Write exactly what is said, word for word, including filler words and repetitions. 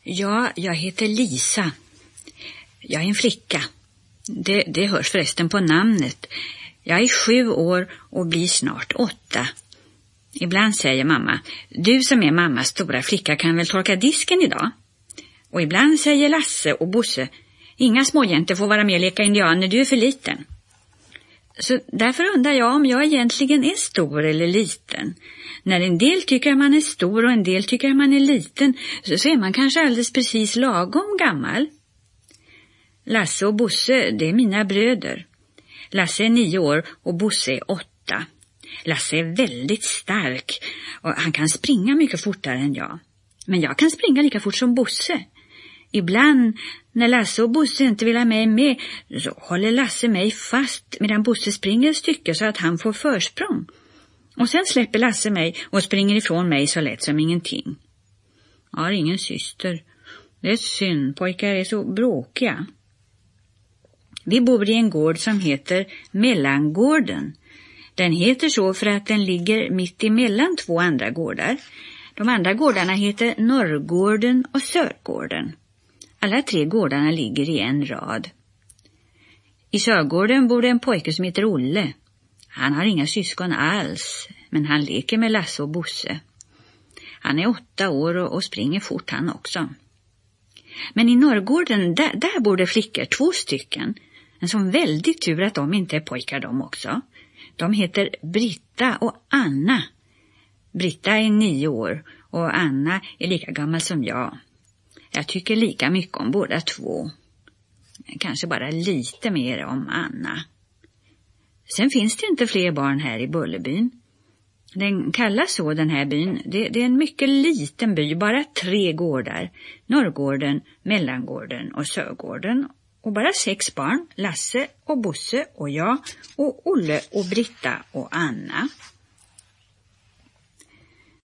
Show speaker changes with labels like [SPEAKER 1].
[SPEAKER 1] Ja, jag heter Lisa. Jag är en flicka. Det, det hörs förresten på namnet. Jag är sju år och blir snart åtta. Ibland säger mamma, du som är mammas stora flicka kan väl torka disken idag? Och ibland säger Lasse och Bosse, inga småjäntor får vara med och leka indianer, du är för liten. Så därför undrar jag om jag egentligen är stor eller liten. När en del tycker att man är stor och en del tycker att man är liten, så, så är man kanske alldeles precis lagom gammal. Lasse och Bosse, det är mina bröder. Lasse är nio år och Bosse är åtta. Lasse är väldigt stark och han kan springa mycket fortare än jag. Men jag kan springa lika fort som Bosse. Ibland när Lasse och Bosse inte vill ha mig med, så håller Lasse mig fast medan Bosse springer ett stycke så att han får försprång. Och sen släpper Lasse mig och springer ifrån mig så lätt som ingenting. Jag har ingen syster. Det är synd, pojkar är så bråkiga. Vi bor i en gård som heter Mellangården. Den heter så för att den ligger mitt emellan två andra gårdar. De andra gårdarna heter Norrgården och Sörgården. Alla tre gårdarna ligger i en rad. I Sörgården bor det en pojke som heter Olle. Han har inga syskon alls, men han leker med Lasse och Bosse. Han är åtta år och, och springer fort han också. Men i Norrgården, där, där bor det flickor, två stycken. En sån väldigt tur att de inte är pojkar de också. De heter Britta och Anna. Britta är nio år och Anna är lika gammal som jag. Jag tycker lika mycket om båda två. Kanske bara lite mer om Anna. Sen finns det inte fler barn här i Bullerbyn. Den kallas så, den här byn. Det, det är en mycket liten by, bara tre gårdar. Norrgården, Mellangården och Sörgården. Och bara sex barn, Lasse och Bosse och jag och Olle och Britta och Anna.